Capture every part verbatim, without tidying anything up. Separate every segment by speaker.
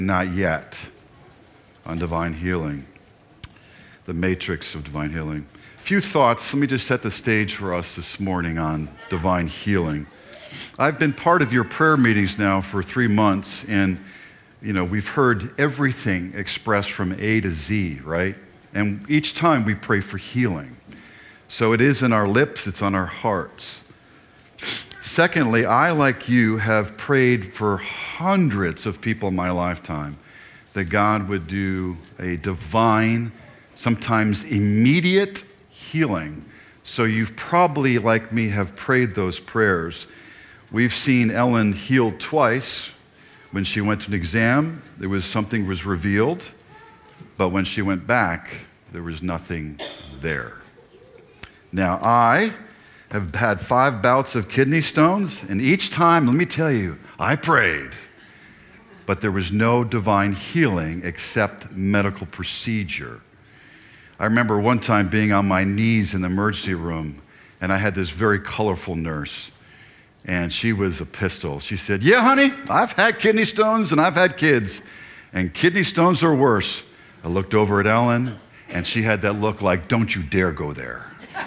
Speaker 1: Not yet on divine healing, the matrix of divine healing. A few thoughts. Let me just set the stage for us this morning on divine healing. I've been part of your prayer meetings now for three months, and you know we've heard everything expressed from A to Z, right? And each time we pray for healing. So it is in our lips, it's on our hearts. Secondly, I, like you, have prayed for hundreds of people in my lifetime that God would do a divine, sometimes immediate healing. So you've probably, like me, have prayed those prayers. We've seen Ellen healed twice. When she went to an exam, there was something was revealed, but when she went back, there was nothing there. Now, I have had five bouts of kidney stones, and each time, let me tell you, I prayed, but there was no divine healing except medical procedure. I remember one time being on my knees in the emergency room, and I had this very colorful nurse, and she was a pistol. She said, "Yeah, honey, I've had kidney stones and I've had kids, and kidney stones are worse." I looked over at Ellen, and she had that look like, "Don't you dare go there."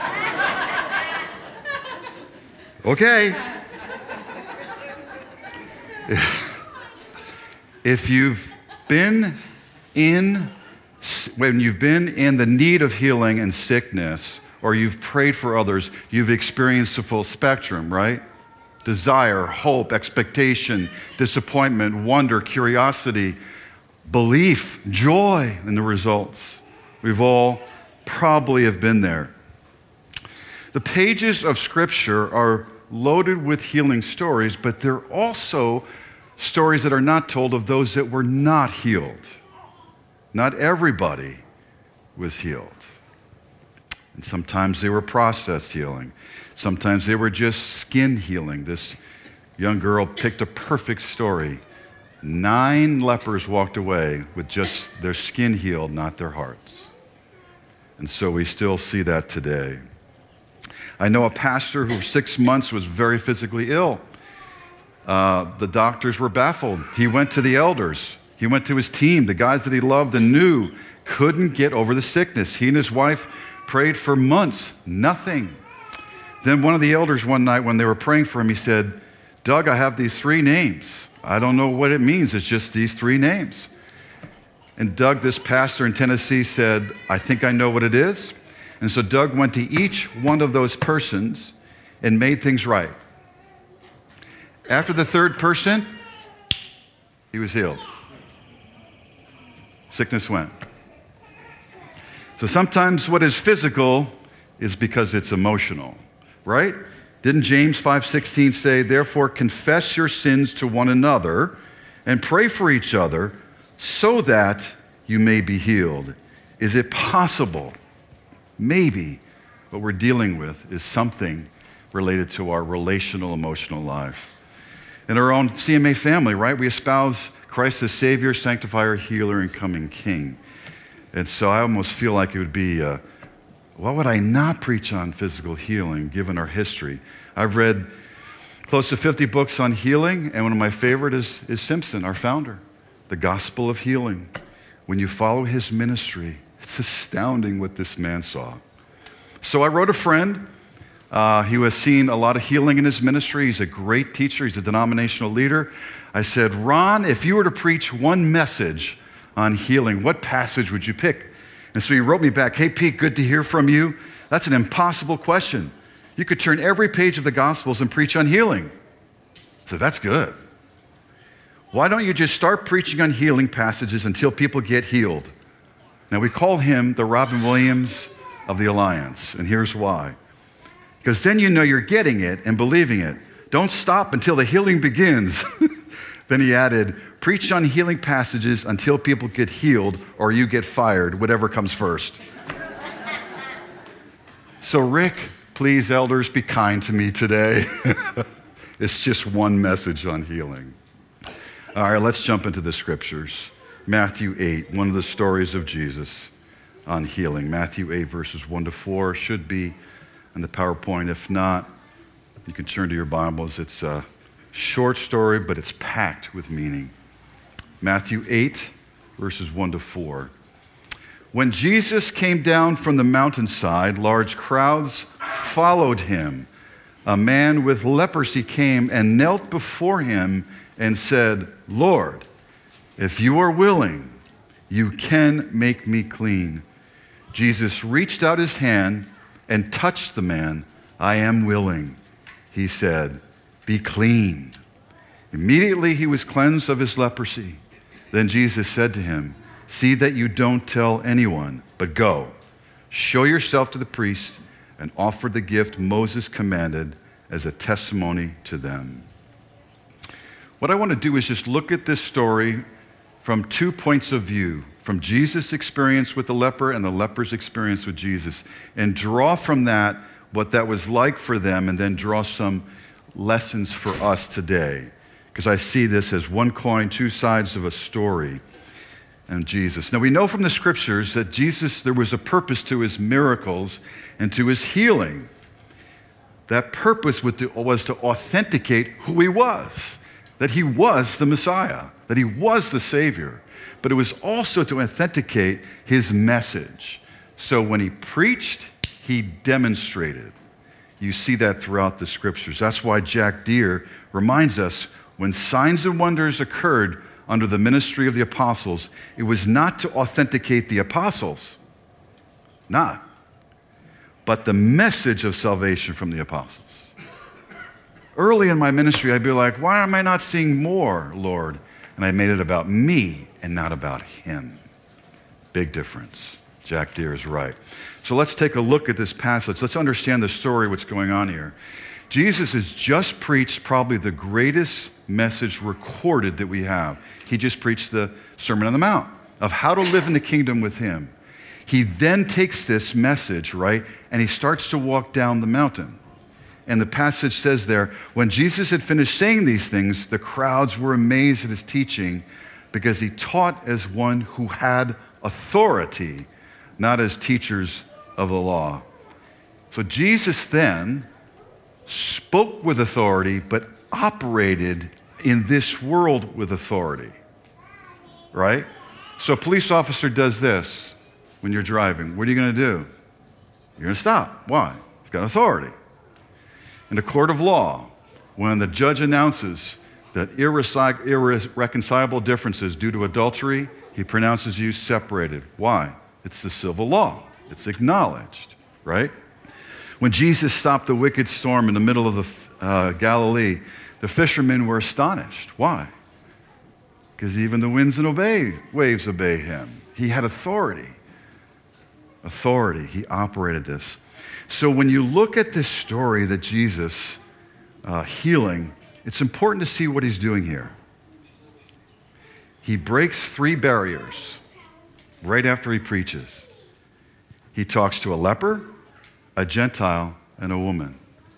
Speaker 1: Okay. If you've been in, when you've been in the need of healing and sickness, or you've prayed for others, you've experienced the full spectrum, right? Desire, hope, expectation, disappointment, wonder, curiosity, belief, joy in the results. We've all probably have been there. The pages of Scripture are loaded with healing stories, but they're also stories that are not told of those that were not healed. Not everybody was healed. And sometimes they were process healing. Sometimes they were just skin healing. This young girl picked a perfect story. Nine lepers walked away with just their skin healed, not their hearts. And so we still see that today. I know a pastor who for six months was very physically ill. Uh, the doctors were baffled. He went to the elders. He went to his team, the guys that he loved and knew, couldn't get over the sickness. He and his wife prayed for months, nothing. Then one of the elders one night when they were praying for him, he said, "Doug, I have these three names. I don't know what it means. It's just these three names." And Doug, this pastor in Tennessee, said, "I think I know what it is." And so Doug went to each one of those persons and made things right. After the third person, he was healed. Sickness went. So sometimes what is physical is because it's emotional, right? Didn't James five sixteen say, "Therefore confess your sins to one another and pray for each other so that you may be healed"? Is it possible? Maybe what we're dealing with is something related to our relational, emotional life. In our own C M A family, right, we espouse Christ as Savior, Sanctifier, Healer, and Coming King. And so I almost feel like it would be, uh, why would I not preach on physical healing given our history? I've read close to fifty books on healing, and one of my favorite is, is Simpson, our founder, The Gospel of Healing. When you follow his ministry, it's astounding what this man saw. So I wrote a friend uh, who has seen a lot of healing in his ministry. He's a great teacher. He's a denominational leader. I said, "Ron, if you were to preach one message on healing, what passage would you pick?" And so he wrote me back, "Hey, Pete, good to hear from you. That's an impossible question. You could turn every page of the Gospels and preach on healing." So that's good. Why don't you just start preaching on healing passages until people get healed? Now, we call him the Robin Williams of the Alliance, and here's why. Because then you know you're getting it and believing it. Don't stop until the healing begins. Then he added, "Preach on healing passages until people get healed or you get fired, whatever comes first." So Rick, please, elders, be kind to me today. It's just one message on healing. All right, let's jump into the scriptures. Matthew eight, one of the stories of Jesus on healing. Matthew eight, verses one to four should be on the PowerPoint. If not, you can turn to your Bibles. It's a short story, but it's packed with meaning. Matthew eight, verses one to four. When Jesus came down from the mountainside, large crowds followed him. A man with leprosy came and knelt before him and said, "Lord, if you are willing, you can make me clean." Jesus reached out his hand and touched the man. "I am willing," he said, "be clean." Immediately he was cleansed of his leprosy. Then Jesus said to him, "See that you don't tell anyone, but go, show yourself to the priest and offer the gift Moses commanded as a testimony to them." What I want to do is just look at this story from two points of view, from Jesus' experience with the leper and the leper's experience with Jesus, and draw from that what that was like for them, and then draw some lessons for us today. Because I see this as one coin, two sides of a story, and Jesus. Now we know from the scriptures that Jesus, there was a purpose to his miracles and to his healing. That purpose was to authenticate who he was, that he was the Messiah, that he was the Savior. But it was also to authenticate his message. So when he preached, he demonstrated. You see that throughout the scriptures. That's why Jack Deere reminds us when signs and wonders occurred under the ministry of the apostles, it was not to authenticate the apostles, not, but the message of salvation from the apostles. Early in my ministry, I'd be like, "Why am I not seeing more, Lord?" And I made it about me and not about him. Big difference. Jack Deere is right. So let's take a look at this passage. Let's understand the story, what's going on here. Jesus has just preached probably the greatest message recorded that we have. He just preached the Sermon on the Mount of how to live in the kingdom with him. He then takes this message, right, and he starts to walk down the mountain. And the passage says there, when Jesus had finished saying these things, the crowds were amazed at his teaching because he taught as one who had authority, not as teachers of the law. So Jesus then spoke with authority, but operated in this world with authority, right? So a police officer does this when you're driving. What are you going to do? You're going to stop. Why? He's got authority. In a court of law, when the judge announces that irreconcil- irreconcilable differences due to adultery, he pronounces you separated. Why? It's the civil law. It's acknowledged, right? When Jesus stopped the wicked storm in the middle of the uh, Galilee, the fishermen were astonished. Why? Because even the winds and obey, waves obey him. He had authority. Authority. He operated this. So when you look at this story that Jesus uh, healing, it's important to see what he's doing here. He breaks three barriers right after he preaches. He talks to a leper, a Gentile, and a woman.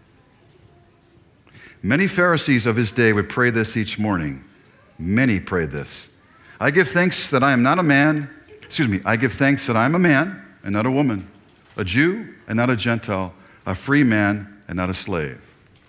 Speaker 1: Many Pharisees of his day would pray this each morning. Many prayed this. I give thanks that I am not a man, excuse me, I give thanks that I am a man and not a woman, a Jew and not a Gentile, a free man and not a slave.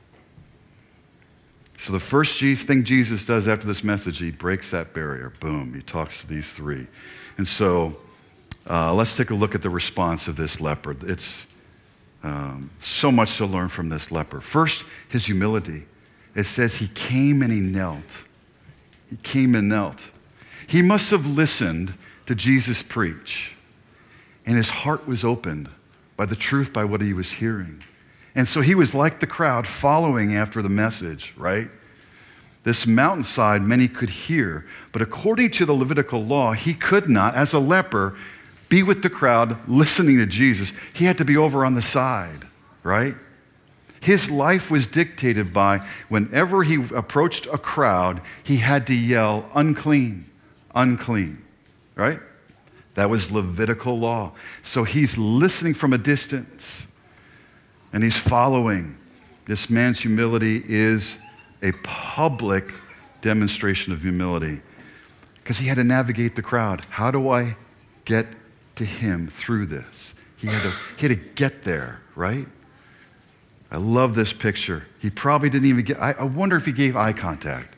Speaker 1: So the first thing Jesus does after this message, he breaks that barrier. Boom, he talks to these three. And so uh, let's take a look at the response of this leper. It's um, so much to learn from this leper. First, his humility. It says he came and he knelt. He came and knelt. He must have listened to Jesus preach, and his heart was opened by the truth, by what he was hearing. And so he was like the crowd following after the message, right? This mountainside many could hear, but according to the Levitical law, he could not, as a leper, be with the crowd listening to Jesus. He had to be over on the side, right? His life was dictated by whenever he approached a crowd, he had to yell, unclean, unclean, right? That was Levitical law. So he's listening from a distance and he's following. This man's humility is a public demonstration of humility because he had to navigate the crowd. How do I get to him through this? He had to, he had to get there, right? I love this picture. He probably didn't even get, I, I wonder if he gave eye contact.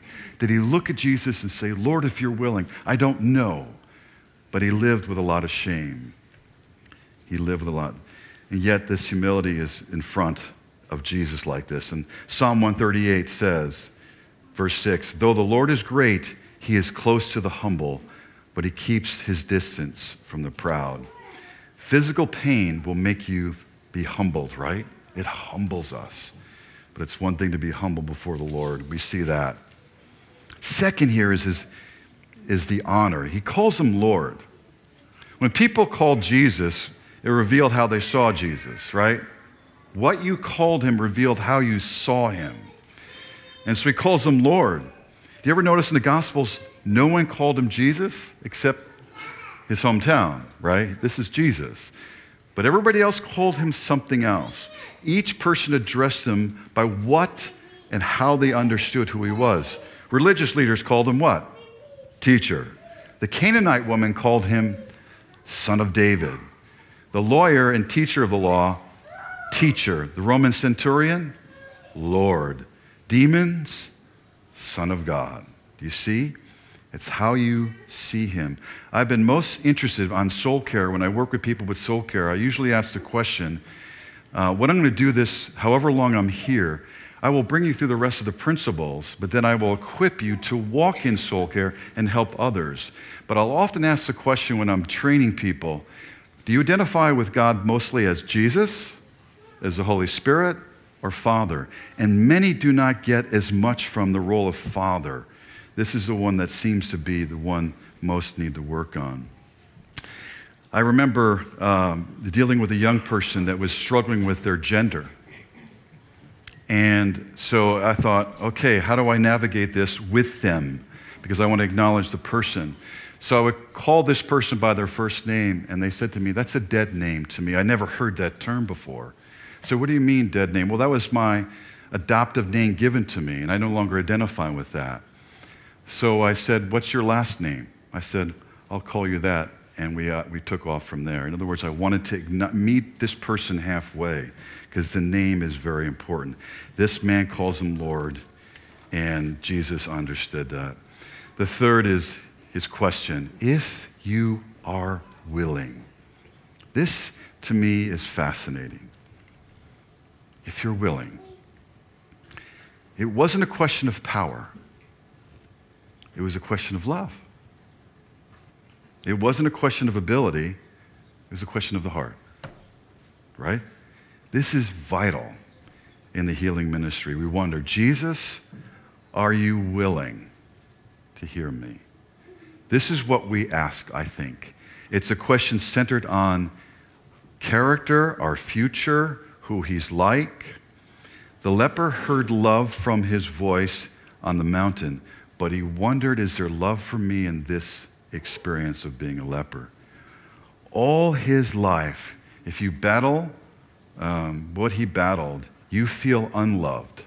Speaker 1: Did he look at Jesus and say, Lord, if you're willing? I don't know. But he lived with a lot of shame. He lived with a lot. And yet this humility is in front of Jesus like this. And Psalm one thirty-eight says, verse six, though the Lord is great, he is close to the humble, but he keeps his distance from the proud. Physical pain will make you be humbled, right? It humbles us. But it's one thing to be humble before the Lord. We see that. Second here is, is, is the honor. He calls him Lord. When people called Jesus, it revealed how they saw Jesus, right? What you called him revealed how you saw him. And so he calls him Lord. Do you ever notice in the Gospels, no one called him Jesus except his hometown, right? This is Jesus. But everybody else called him something else. Each person addressed him by what and how they understood who he was. Religious leaders called him what? Teacher. The Canaanite woman called him Son of David. The lawyer and teacher of the law, teacher. The Roman centurion, Lord. Demons, Son of God. Do you see? It's how you see him. I've been most interested on soul care. When I work with people with soul care, I usually ask the question, uh, what I'm going to do this, however long I'm here, I will bring you through the rest of the principles, but then I will equip you to walk in soul care and help others. But I'll often ask the question when I'm training people, do you identify with God mostly as Jesus, as the Holy Spirit, or Father? And many do not get as much from the role of Father. This is the one that seems to be the one most need to work on. I remember um, dealing with a young person that was struggling with their gender. And so I thought, okay, how do I navigate this with them? Because I want to acknowledge the person. So I would call this person by their first name, and they said to me, that's a dead name to me. I never heard that term before. So what do you mean, dead name? Well, that was my adoptive name given to me, and I no longer identify with that. So I said, what's your last name? I said, I'll call you that. And we, uh, we took off from there. In other words, I wanted to meet this person halfway because the name is very important. This man calls him Lord, and Jesus understood that. The third is his question, if you are willing. This, to me, is fascinating. If you're willing. It wasn't a question of power. It was a question of love. It wasn't a question of ability. It was a question of the heart, right? This is vital in the healing ministry. We wonder, Jesus, are you willing to hear me? This is what we ask, I think. It's a question centered on character, our future, who he's like. The leper heard love from his voice on the mountain, but he wondered, is there love for me in this experience of being a leper? All his life, if you battle um, what he battled, you feel unloved.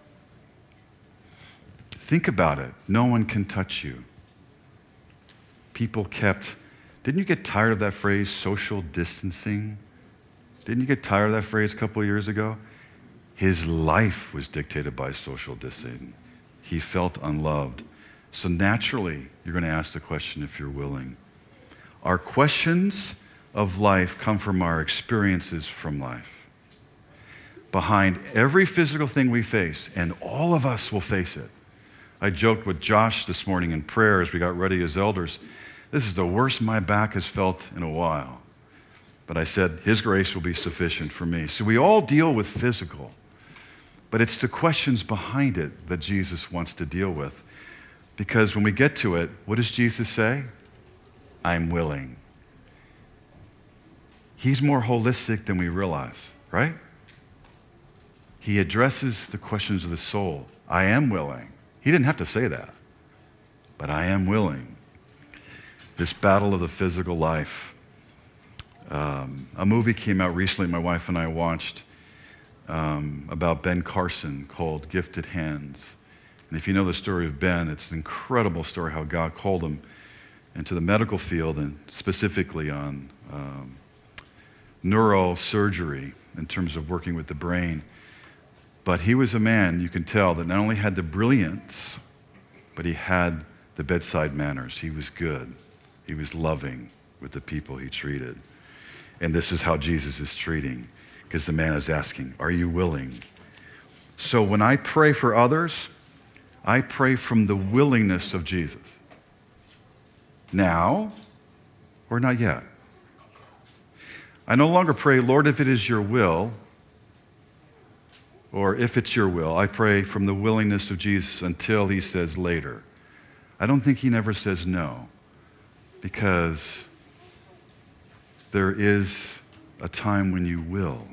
Speaker 1: Think about it. No one can touch you. People kept, didn't you get tired of that phrase, social distancing? Didn't you get tired of that phrase a couple of years ago? His life was dictated by social distancing. He felt unloved. So naturally, you're going to ask the question if you're willing. Our questions of life come from our experiences from life. Behind every physical thing we face, and all of us will face it. I joked with Josh this morning in prayer as we got ready as elders. This is the worst my back has felt in a while. But I said, his grace will be sufficient for me. So we all deal with physical. But it's the questions behind it that Jesus wants to deal with. Because when we get to it, what does Jesus say? I'm willing. He's more holistic than we realize, right? He addresses the questions of the soul. I am willing. He didn't have to say that, but I am willing. This battle of the physical life. Um, a movie came out recently, my wife and I watched, um, about Ben Carson called Gifted Hands. And if you know the story of Ben, it's an incredible story how God called him into the medical field and specifically on um, neurosurgery in terms of working with the brain. But he was a man, you can tell, that not only had the brilliance, but he had the bedside manners. He was good. He was loving with the people he treated. And this is how Jesus is treating, because the man is asking, are you willing? So when I pray for others, I pray from the willingness of Jesus. Now or not yet. I no longer pray, Lord, if it is your will, or if it's your will. I pray from the willingness of Jesus until he says later. I don't think he never says no, because there is a time when you will.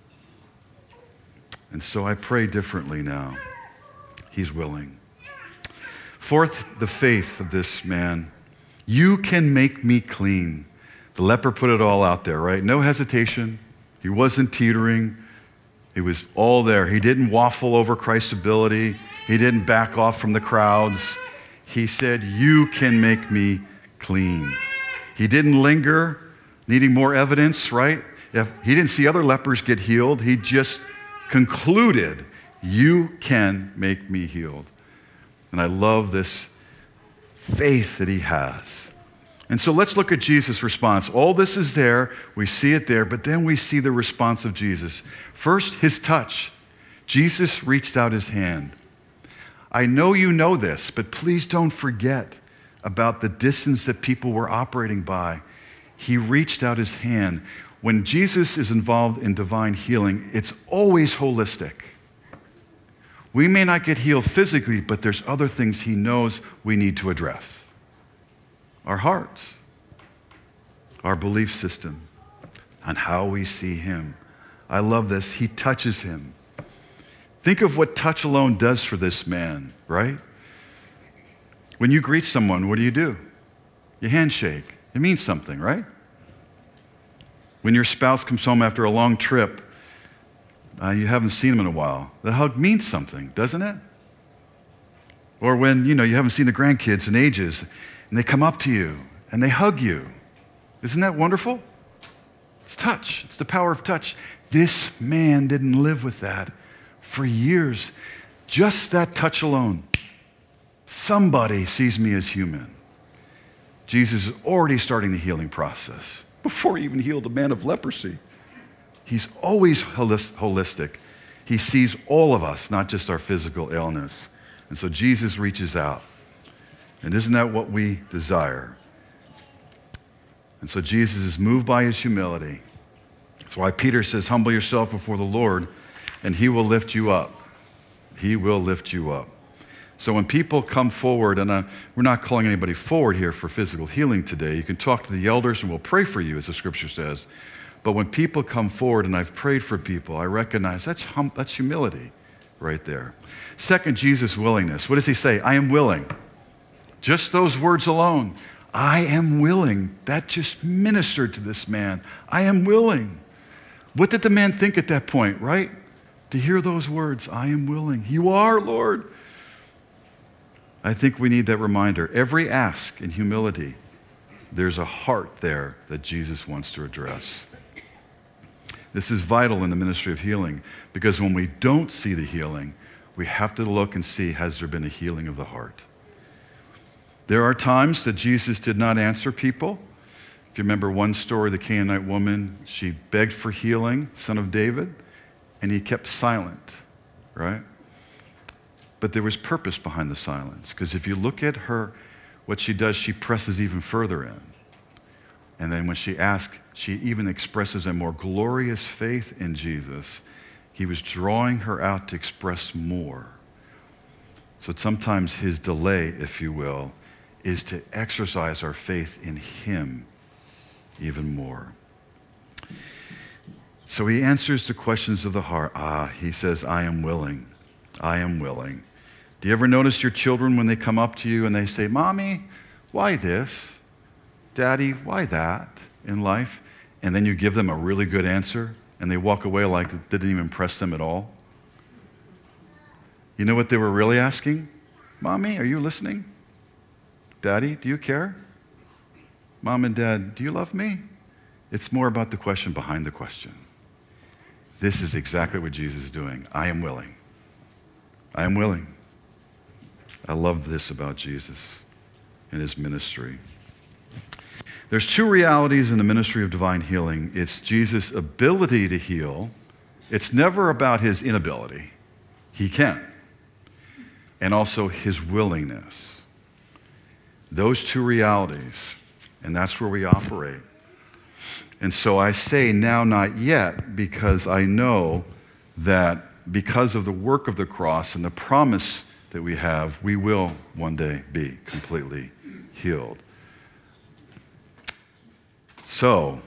Speaker 1: And so I pray differently now. He's willing. Fourth, the faith of this man. You can make me clean. The leper put it all out there, right? No hesitation. He wasn't teetering. He was all there. He didn't waffle over Christ's ability. He didn't back off from the crowds. He said, you can make me clean. He didn't linger, needing more evidence, right? If he didn't see other lepers get healed. He just concluded, you can make me healed. And I love this faith that he has. And so let's look at Jesus' response. All this is there, we see it there, but then we see the response of Jesus. First, his touch. Jesus reached out his hand. I know you know this, but please don't forget about the distance that people were operating by. He reached out his hand. When Jesus is involved in divine healing, it's always holistic. We may not get healed physically, but there's other things he knows we need to address. Our hearts, our belief system, and how we see him. I love this. He touches him. Think of what touch alone does for this man, right? When you greet someone, what do you do? You handshake. It means something, right? When your spouse comes home after a long trip, uh, you haven't seen them in a while, the hug means something, doesn't it? Or when, you know, you haven't seen the grandkids in ages, and they come up to you, and they hug you. Isn't that wonderful? It's touch. It's the power of touch. This man didn't live with that for years. Just that touch alone. Somebody sees me as human. Jesus is already starting the healing process before he even healed the man of leprosy. He's always holistic. He sees all of us, not just our physical illness. And so Jesus reaches out. And isn't that what we desire? And so Jesus is moved by his humility. That's why Peter says, humble yourself before the Lord, and he will lift you up. He will lift you up. So when people come forward, and uh, we're not calling anybody forward here for physical healing today. You can talk to the elders and we'll pray for you, as the scripture says. But when people come forward, and I've prayed for people, I recognize that's hum- that's humility right there. Second, Jesus' willingness. What does he say? I am willing. Just those words alone. I am willing. That just ministered to this man. I am willing. What did the man think at that point, right? To hear those words, I am willing. You are, Lord. I think we need that reminder. Every ask in humility, there's a heart there that Jesus wants to address. This is vital in the ministry of healing, because when we don't see the healing, we have to look and see, has there been a healing of the heart? There are times that Jesus did not answer people. If you remember one story, the Canaanite woman, she begged for healing, son of David, and he kept silent, right? But there was purpose behind the silence, because if you look at her, what she does, she presses even further in. And then when she asks, she even expresses a more glorious faith in Jesus. He was drawing her out to express more. So sometimes his delay, if you will, is to exercise our faith in him even more. So he answers the questions of the heart. Ah, he says, I am willing. I am willing. Do you ever notice your children when they come up to you and they say, Mommy, why this? Daddy, why that in life? And then you give them a really good answer and they walk away like it didn't even impress them at all? You know what they were really asking? Mommy, are you listening? Daddy, do you care? Mom and Dad, do you love me? It's more about the question behind the question. This is exactly what Jesus is doing. I am willing. I am willing. I love this about Jesus and his ministry. There's two realities in the ministry of divine healing. It's Jesus' ability to heal. It's never about his inability. He can. And also his willingness. Those two realities. And that's where we operate. And so I say now, not yet, because I know that because of the work of the cross and the promise that we have, we will one day be completely healed. So,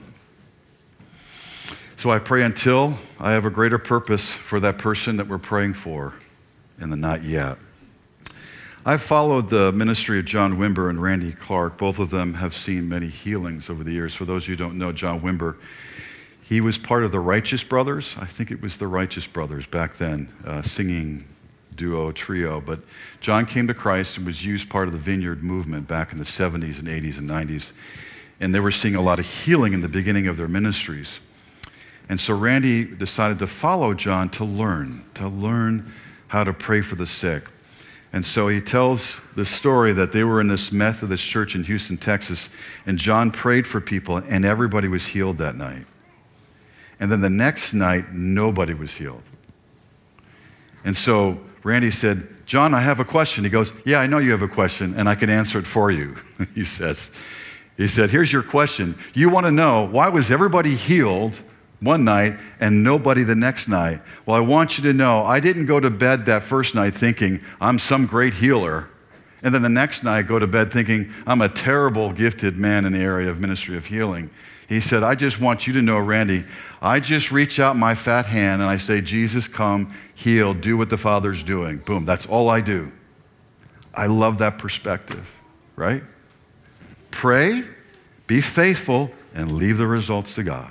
Speaker 1: so I pray until I have a greater purpose for that person that we're praying for in the not yet. I've followed the ministry of John Wimber and Randy Clark. Both of them have seen many healings over the years. For those of you who don't know John Wimber, he was part of the Righteous Brothers. I think it was the Righteous Brothers back then, uh, singing duo, trio. But John came to Christ and was used part of the Vineyard movement back in the seventies and eighties and nineties. And they were seeing a lot of healing in the beginning of their ministries. And so Randy decided to follow John to learn, to learn how to pray for the sick. And so he tells the story that they were in this Methodist church in Houston, Texas, and John prayed for people, and everybody was healed that night. And then the next night, nobody was healed. And so Randy said, John, I have a question. He goes, yeah, I know you have a question, and I can answer it for you, he says. He said, here's your question. You want to know, why was everybody healed one night and nobody the next night? Well, I want you to know, I didn't go to bed that first night thinking I'm some great healer. And then the next night go to bed thinking I'm a terrible gifted man in the area of ministry of healing. He said, I just want you to know, Randy, I just reach out my fat hand and I say, Jesus, come, heal, do what the Father's doing. Boom, that's all I do. I love that perspective, right? Pray, be faithful, and leave the results to God.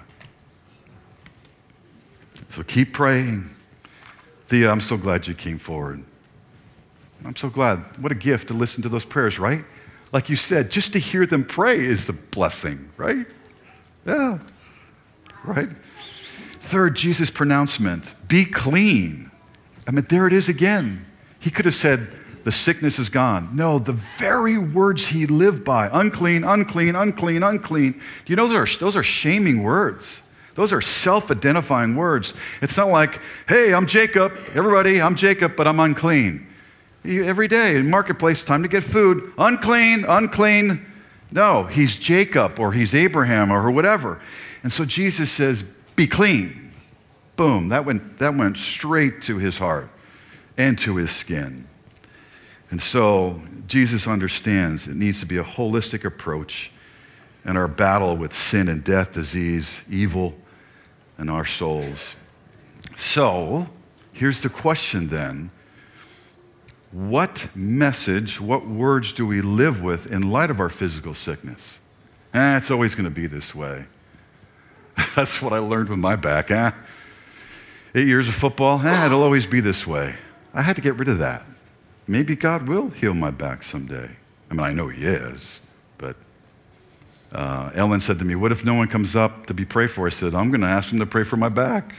Speaker 1: So keep praying. Thea, I'm so glad you came forward. I'm so glad. What a gift to listen to those prayers, right? Like you said, just to hear them pray is the blessing, right? Yeah, right? Third, Jesus' pronouncement, be clean. I mean, there it is again. He could have said, the sickness is gone. No, the very words he lived by, unclean, unclean, unclean, unclean. Do you know those are, those are shaming words? Those are self-identifying words. It's not like, hey, I'm Jacob. Everybody, I'm Jacob, but I'm unclean. Every day in marketplace, time to get food. Unclean, unclean. No, he's Jacob or he's Abraham or whatever. And so Jesus says, be clean. Boom, that went, that went straight to his heart and to his skin. And so Jesus understands it needs to be a holistic approach in our battle with sin and death, disease, evil, and our souls. So here's the question then. What message, what words do we live with in light of our physical sickness? Eh, it's always going to be this way. That's what I learned with my back. Eh? Eight years of football, eh, it'll always be this way. I had to get rid of that. Maybe God will heal my back someday. I mean, I know he is, but uh, Ellen said to me, what if no one comes up to be prayed for? I said, I'm going to ask him to pray for my back.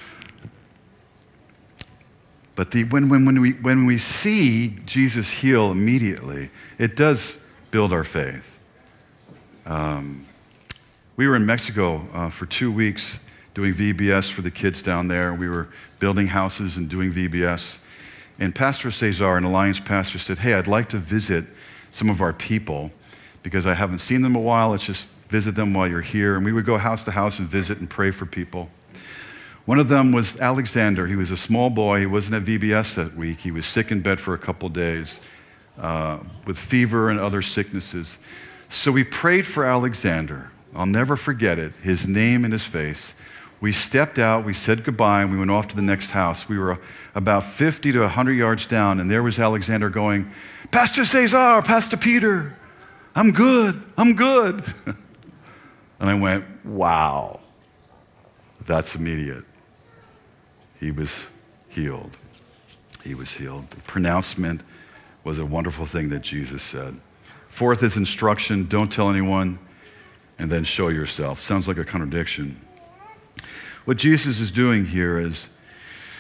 Speaker 1: But the, when, when, when, we, when we see Jesus heal immediately, it does build our faith. Um, we were in Mexico uh, for two weeks doing V B S for the kids down there. We were building houses and doing V B S. And Pastor Cesar, an Alliance pastor, said, hey, I'd like to visit some of our people because I haven't seen them in a while. Let's just visit them while you're here. And we would go house to house and visit and pray for people. One of them was Alexander. He was a small boy. He wasn't at V B S that week. He was sick in bed for a couple days uh, with fever and other sicknesses. So we prayed for Alexander. I'll never forget it, his name and his face. We stepped out, we said goodbye, and we went off to the next house. We were about fifty to one hundred yards down, and there was Alexander going, Pastor Cesar, Pastor Peter, I'm good, I'm good. And I went, wow, that's immediate. He was healed. He was healed. The pronouncement was a wonderful thing that Jesus said. Fourth is instruction, don't tell anyone, and then show yourself. Sounds like a contradiction. What Jesus is doing here is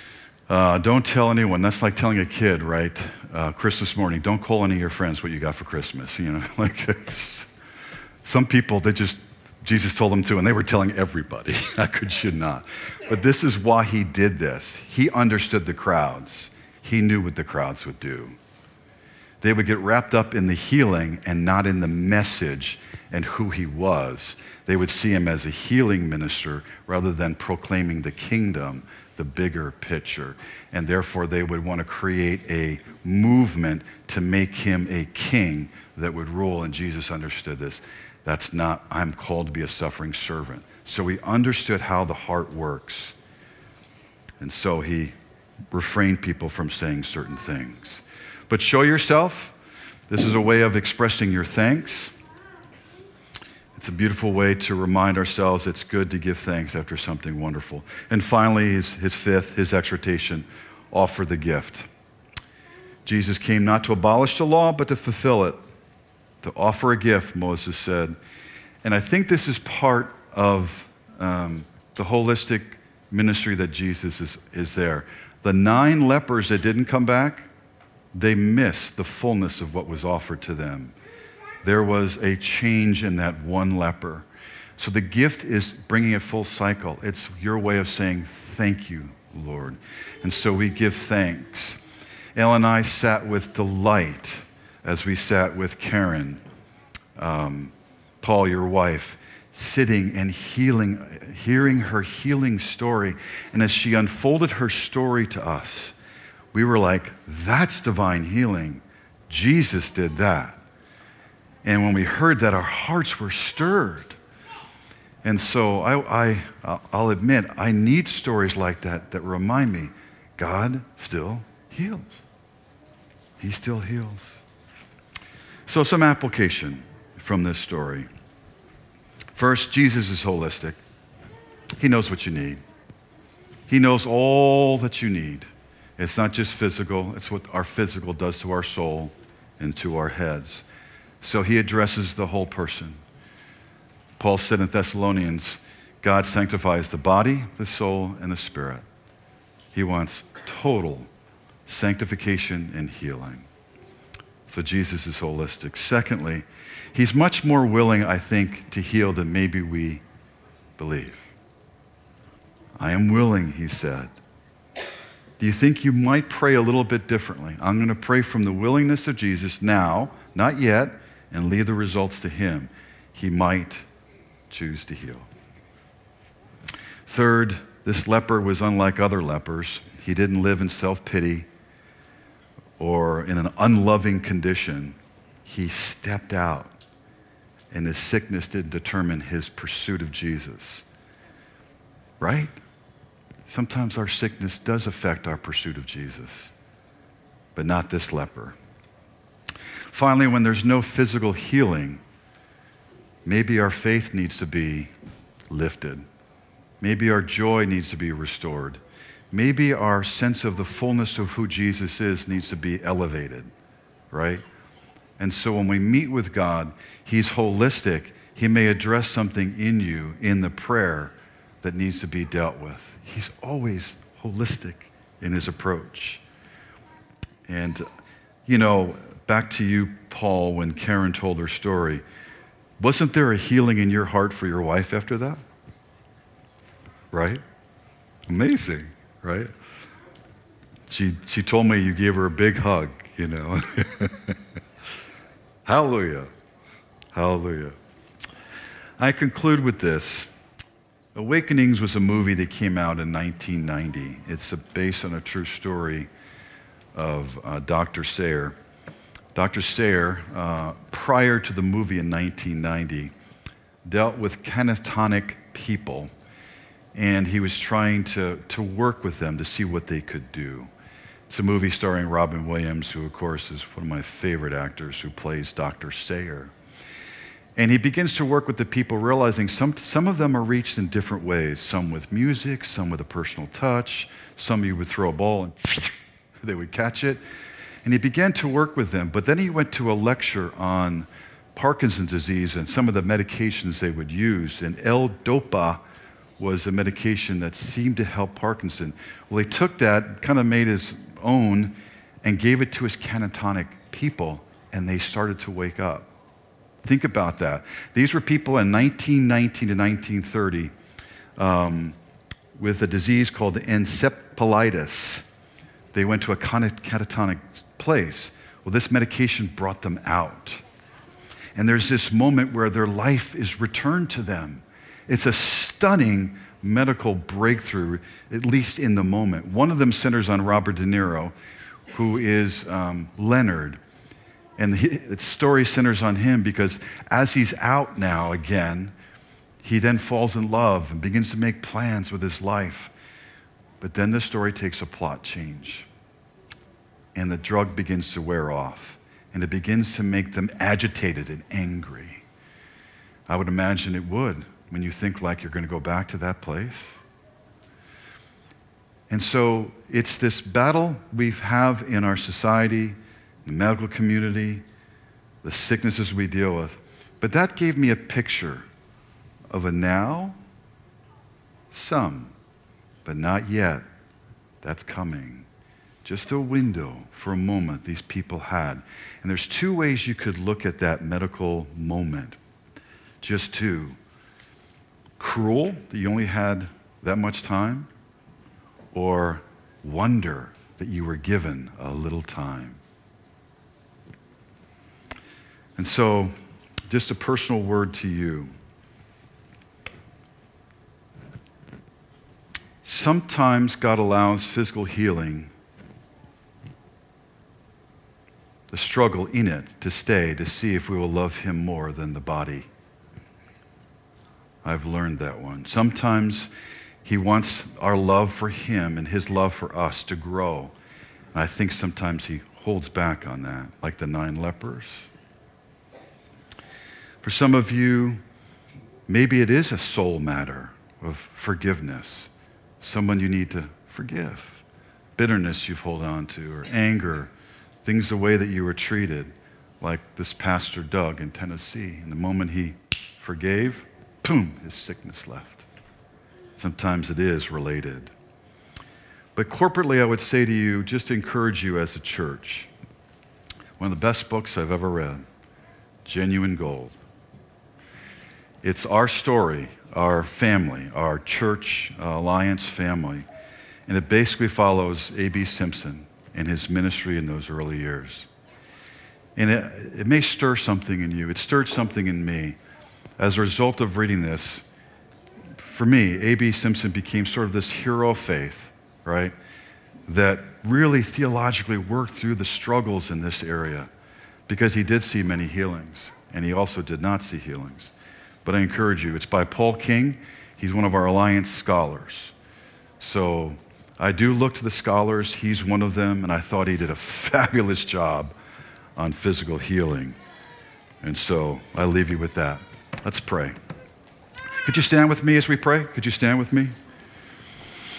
Speaker 1: Uh, don't tell anyone. That's like telling a kid, right? Uh, Christmas morning, don't call any of your friends what you got for Christmas. You know, like it's, some people, they just, Jesus told them to, and they were telling everybody. I could, should not. But this is why he did this. He understood the crowds. He knew what the crowds would do. They would get wrapped up in the healing and not in the message and who he was. They would see him as a healing minister rather than proclaiming the kingdom, the bigger picture. And therefore, they would want to create a movement to make him a king that would rule. And Jesus understood this. That's not, I'm called to be a suffering servant. So he understood how the heart works. And so he refrained people from saying certain things. But show yourself. This is a way of expressing your thanks. It's a beautiful way to remind ourselves it's good to give thanks after something wonderful. And finally, his, his fifth, his exhortation, offer the gift. Jesus came not to abolish the law, but to fulfill it. To offer a gift, Moses said. And I think this is part of um, the holistic ministry that Jesus is, is there. The nine lepers that didn't come back, they missed the fullness of what was offered to them. There was a change in that one leper. So the gift is bringing it full cycle. It's your way of saying, thank you, Lord. And so we give thanks. Elle and I sat with delight as we sat with Karen, um, Paul, your wife, sitting and healing, hearing her healing story. And as she unfolded her story to us, we were like, that's divine healing. Jesus did that. And when we heard that, our hearts were stirred. And so I, I, I'll admit, I need stories like that that remind me, God still heals. He still heals. So some application from this story. First, Jesus is holistic. He knows what you need. He knows all that you need. It's not just physical. It's what our physical does to our soul and to our heads. So he addresses the whole person. Paul said in Thessalonians, God sanctifies the body, the soul, and the spirit. He wants total sanctification and healing. So Jesus is holistic. Secondly, he's much more willing, I think, to heal than maybe we believe. I am willing, he said. Do you think you might pray a little bit differently? I'm going to pray from the willingness of Jesus now, not yet, and leave the results to him. He might choose to heal. Third, this leper was unlike other lepers. He didn't live in self-pity or in an unloving condition. He stepped out, and his sickness didn't determine his pursuit of Jesus. Right? Sometimes our sickness does affect our pursuit of Jesus, but not this leper. Finally, when there's no physical healing, maybe our faith needs to be lifted. Maybe our joy needs to be restored. Maybe our sense of the fullness of who Jesus is needs to be elevated, right? And so when we meet with God, he's holistic. He may address something in you in the prayer that needs to be dealt with. He's always holistic in his approach. And, you know, back to you, Paul, when Karen told her story, wasn't there a healing in your heart for your wife after that? Right? Amazing, right? She, she told me you gave her a big hug, you know. Hallelujah. Hallelujah. I conclude with this. Awakenings was a movie that came out in nineteen ninety. It's a, based on a true story of uh, Doctor Sayer. Doctor Sayer, uh, prior to the movie in nineteen ninety, dealt with catatonic people, and he was trying to, to work with them to see what they could do. It's a movie starring Robin Williams, who, of course, is one of my favorite actors, who plays Doctor Sayer. And he begins to work with the people, realizing some, some of them are reached in different ways, some with music, some with a personal touch, some you would throw a ball and they would catch it. And he began to work with them, but then he went to a lecture on Parkinson's disease and some of the medications they would use, and L-Dopa was a medication that seemed to help Parkinson. Well, he took that, kind of made his own, and gave it to his catatonic people, and they started to wake up. Think about that. These were people in nineteen nineteen to nineteen thirty um, with a disease called encephalitis. They went to a catatonic place. Well, this medication brought them out. And there's this moment where their life is returned to them. It's a stunning medical breakthrough, at least in the moment. One of them centers on Robert De Niro, who is um, Leonard. And the, the story centers on him because as he's out now again, he then falls in love and begins to make plans with his life. But then the story takes a plot change. And the drug begins to wear off. And it begins to make them agitated and angry. I would imagine it would when you think like you're going to go back to that place. And so it's this battle we have in our society, the medical community, the sicknesses we deal with. But that gave me a picture of a now, some, but not yet. That's coming. Just a window for a moment these people had. And there's two ways you could look at that medical moment. Just two. Cruel, that you only had that much time, or wonder that you were given a little time. And so, just a personal word to you. Sometimes God allows physical healing, the struggle in it, to stay, to see if we will love him more than the body. I've learned that one. Sometimes he wants our love for him and his love for us to grow. And I think sometimes he holds back on that, like the nine lepers. For some of you, maybe it is a soul matter of forgiveness. Someone you need to forgive. Bitterness you've held on to, or anger, things the way that you were treated, like this pastor Doug in Tennessee. And the moment he forgave, boom, his sickness left. Sometimes it is related. But corporately, I would say to you, just to encourage you as a church, one of the best books I've ever read, Genuine Gold. It's our story, our family, our church uh, alliance family, and it basically follows A B Simpson and his ministry in those early years. And it, it may stir something in you. It stirred something in me. As a result of reading this, for me, A B Simpson became sort of this hero of faith, right? That really theologically worked through the struggles in this area because he did see many healings, and he also did not see healings. But I encourage you, it's by Paul King. He's one of our Alliance scholars. So I do look to the scholars. He's one of them, and I thought he did a fabulous job on physical healing. And so I leave you with that. Let's pray. Could you stand with me as we pray? Could you stand with me?